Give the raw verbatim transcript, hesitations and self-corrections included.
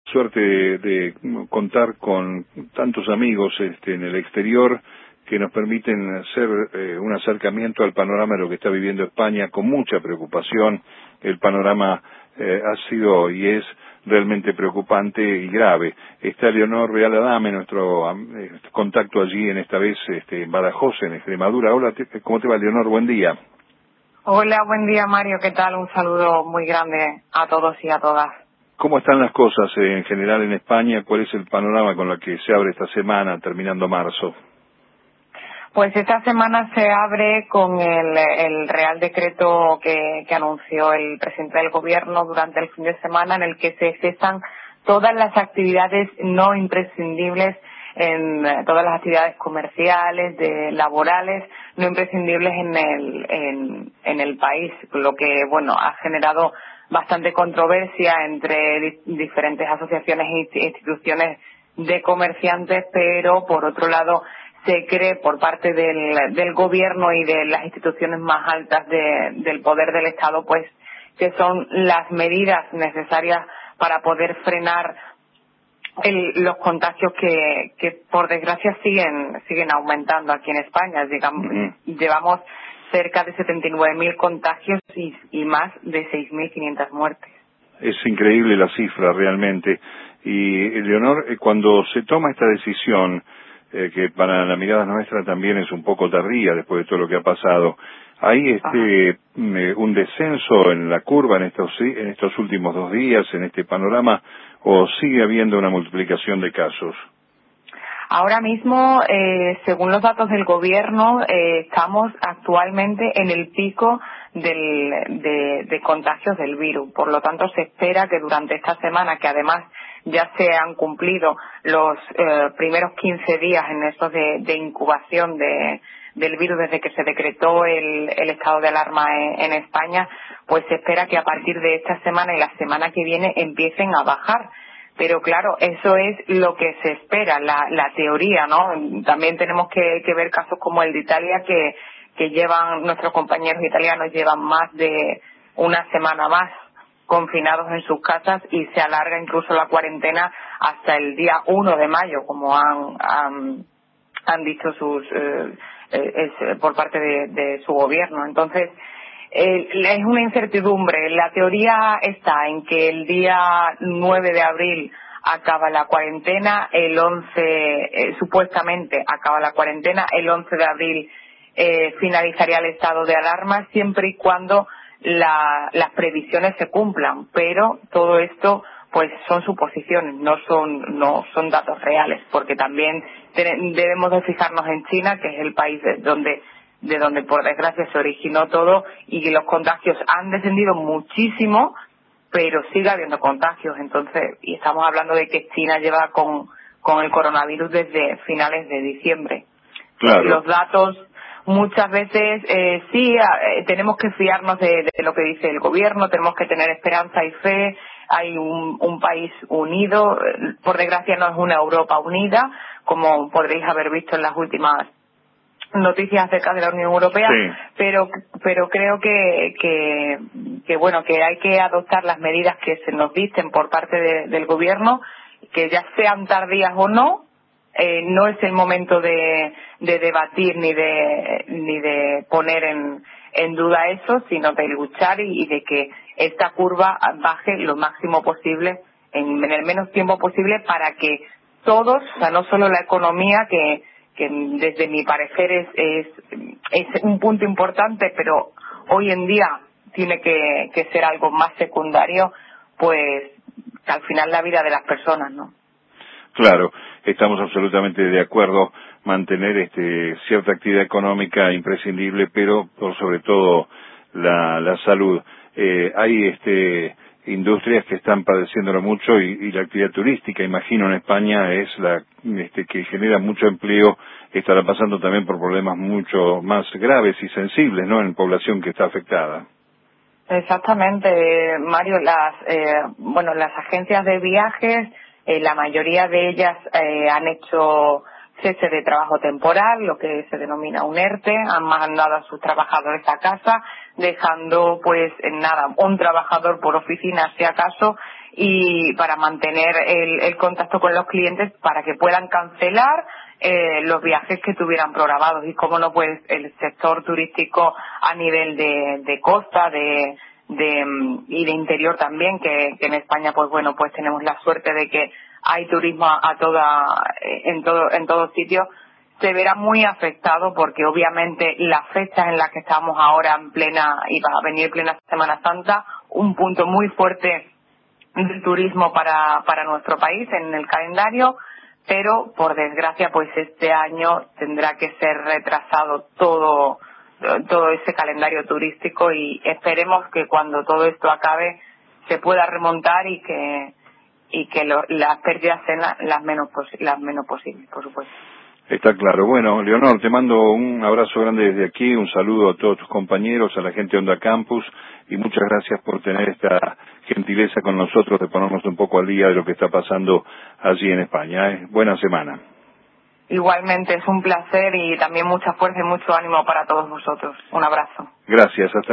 Suerte de, de contar con tantos amigos este, en el exterior que nos permiten hacer eh, un acercamiento al panorama de lo que está viviendo España con mucha preocupación. El panorama eh, ha sido y es realmente preocupante y grave. Está Leonor Real Adame, nuestro eh, contacto allí en esta vez este, en Badajoz, en Extremadura. Hola, ¿cómo te va, Leonor? Buen día. Hola, buen día, Mario. ¿Qué tal? Un saludo muy grande a todos y a todas. ¿Cómo están las cosas eh, en general en España? ¿Cuál es el panorama con el que se abre esta semana, terminando marzo? Pues esta semana se abre con el, el Real Decreto que, que anunció el presidente del Gobierno durante el fin de semana, en el que se cesan todas las actividades no imprescindibles, en todas las actividades comerciales, de laborales, no imprescindibles en el, en, en el país, lo que, bueno, ha generado bastante controversia entre di- diferentes asociaciones e instituciones de comerciantes, pero por otro lado se cree por parte del, del gobierno y de las instituciones más altas de, del poder del Estado, pues que son las medidas necesarias para poder frenar el, los contagios que, que por desgracia siguen siguen aumentando aquí en España. Digamos, uh-huh. Llevamos cerca de setenta y nueve mil contagios y, y más de seis mil quinientas muertes. Es increíble la cifra realmente. Y Leonor, cuando se toma esta decisión, eh, que para la mirada nuestra también es un poco tardía después de todo lo que ha pasado, ¿hay este eh, un descenso en la curva en estos en estos últimos dos días, en este panorama, o sigue habiendo una multiplicación de casos? Ahora mismo, eh, según los datos del gobierno, eh, estamos actualmente en el pico del, de, de contagios del virus. Por lo tanto, se espera que durante esta semana, que además ya se han cumplido los eh, primeros quince días en estos de, de incubación de, del virus desde que se decretó el, el estado de alarma en, en España, pues se espera que a partir de esta semana y la semana que viene empiecen a bajar. Pero claro, eso es lo que se espera, la, la teoría, ¿no? También tenemos que, que ver casos como el de Italia, que, que llevan, nuestros compañeros italianos llevan más de una semana más confinados en sus casas y se alarga incluso la cuarentena hasta el día uno de mayo, como han, han, han dicho sus, eh, eh, es, por parte de, de su gobierno. Entonces, Eh, es una incertidumbre. La teoría está en que el día nueve de abril acaba la cuarentena, el once, eh, supuestamente acaba la cuarentena, el once de abril eh, finalizaría el estado de alarma, siempre y cuando la, las previsiones se cumplan. Pero todo esto, pues, son suposiciones, no son, no son datos reales, porque también te- debemos de fijarnos en China, que es el país de donde de donde por desgracia se originó todo, y que los contagios han descendido muchísimo, pero sigue habiendo contagios. Entonces, y estamos hablando de que China lleva con, con el coronavirus desde finales de diciembre. Claro. Los datos muchas veces eh, sí eh, tenemos que fiarnos de, de lo que dice el gobierno, tenemos que tener esperanza y fe. Hay un, un país unido, por desgracia no es una Europa unida, como podréis haber visto en las últimas noticias acerca de la Unión Europea, Sí. pero pero creo que, que que bueno que hay que adoptar las medidas que se nos dicten por parte de, del gobierno, que ya sean tardías o no. Eh, no es el momento de, de debatir ni de ni de poner en, en duda eso, sino de luchar y, y de que esta curva baje lo máximo posible en, en el menos tiempo posible, para que todos, o sea, no solo la economía, que que desde mi parecer es, es, es un punto importante, pero hoy en día tiene que, que ser algo más secundario, pues al final la vida de las personas, ¿no? Claro, estamos absolutamente de acuerdo, mantener este cierta actividad económica imprescindible, pero por sobre todo la, la salud. Eh, hay este industrias que están padeciéndolo mucho, y, y la actividad turística, imagino, en España es la este, que genera mucho empleo, estará pasando también por problemas mucho más graves y sensibles, ¿no?, en población que está afectada. Exactamente, Mario. Las eh, bueno, las agencias de viajes, eh, la mayoría de ellas eh, han hecho cese de trabajo temporal, lo que se denomina un ERTE, han mandado a sus trabajadores a casa, dejando pues en nada un trabajador por oficina si acaso, y para mantener el, el contacto con los clientes para que puedan cancelar eh, los viajes que tuvieran programados. Y cómo no, pues el sector turístico a nivel de, de costa, de, de y de interior también, que, que en España pues bueno, pues tenemos la suerte de que hay turismo a, a toda en todo en todos sitios, se verá muy afectado, porque obviamente las fechas en las que estamos ahora en plena, y va a venir plena Semana Santa, un punto muy fuerte del turismo para, para nuestro país en el calendario, pero por desgracia pues este año tendrá que ser retrasado todo, todo ese calendario turístico, y esperemos que cuando todo esto acabe se pueda remontar y que y que lo, las pérdidas sean las menos, las menos posibles, por supuesto. Está claro. Bueno, Leonor, te mando un abrazo grande desde aquí, un saludo a todos tus compañeros, a la gente de Onda Campus, y muchas gracias por tener esta gentileza con nosotros de ponernos un poco al día de lo que está pasando allí en España. ¿eh? Buena semana. Igualmente, es un placer y también mucha fuerza y mucho ánimo para todos vosotros. Un abrazo. Gracias. Hasta